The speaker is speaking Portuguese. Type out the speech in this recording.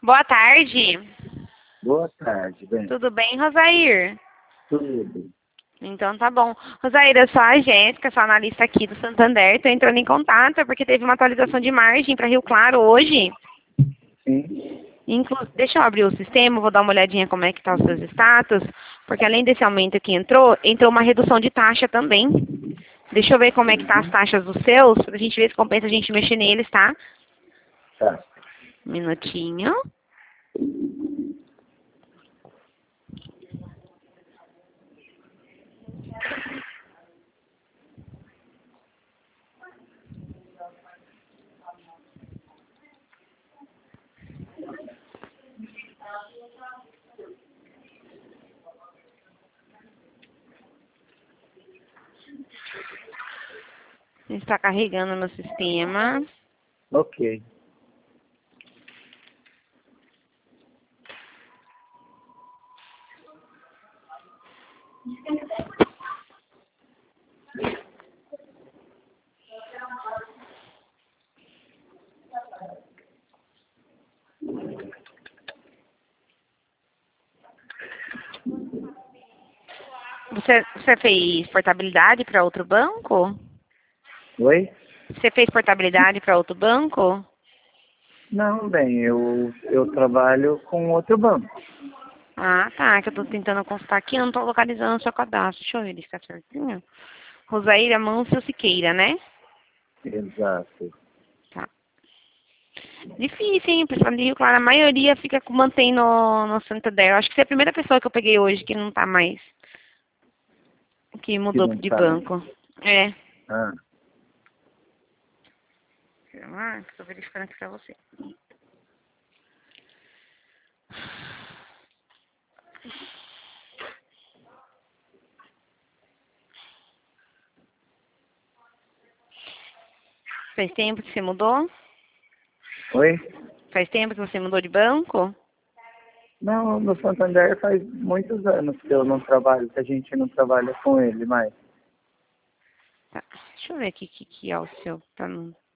Boa tarde. Boa tarde, bem. Tudo bem, Rosair? Tudo. Então tá bom. Rosair, eu sou a Jéssica, sou analista aqui do Santander. Estou entrando em contato porque teve uma atualização de margem para Rio Claro hoje. Sim. Deixa eu abrir o sistema, vou dar uma olhadinha como é que tá os seus status, porque além desse aumento que entrou uma redução de taxa também. Deixa eu ver como é que tá as taxas dos seus, pra gente ver se compensa a gente mexer neles, tá? Tá. Um minutinho. Está carregando no sistema. Ok. Você fez portabilidade para outro banco? Oi? Você fez portabilidade para outro banco? Não, bem, eu trabalho com outro banco. Ah, tá, que eu tô tentando consultar aqui, eu não tô localizando o seu cadastro. Deixa eu ver se tá certinho. Rosaíra Mâncio Siqueira, né? Exato. Tá. Difícil, hein? Pessoal de Rio Claro, a maioria mantém no Santander. Eu acho que você é a primeira pessoa que eu peguei hoje que não tá mais, que Que mudou não de tá, né? banco. É. Ah, Ah, tô verificando aqui pra você. Faz tempo que você mudou? oi? Faz tempo que você mudou de banco? Não, no Santander faz muitos anos que eu não trabalho, que a gente não trabalha com ele mais. Tá. Deixa eu ver aqui o que é o seu, pra não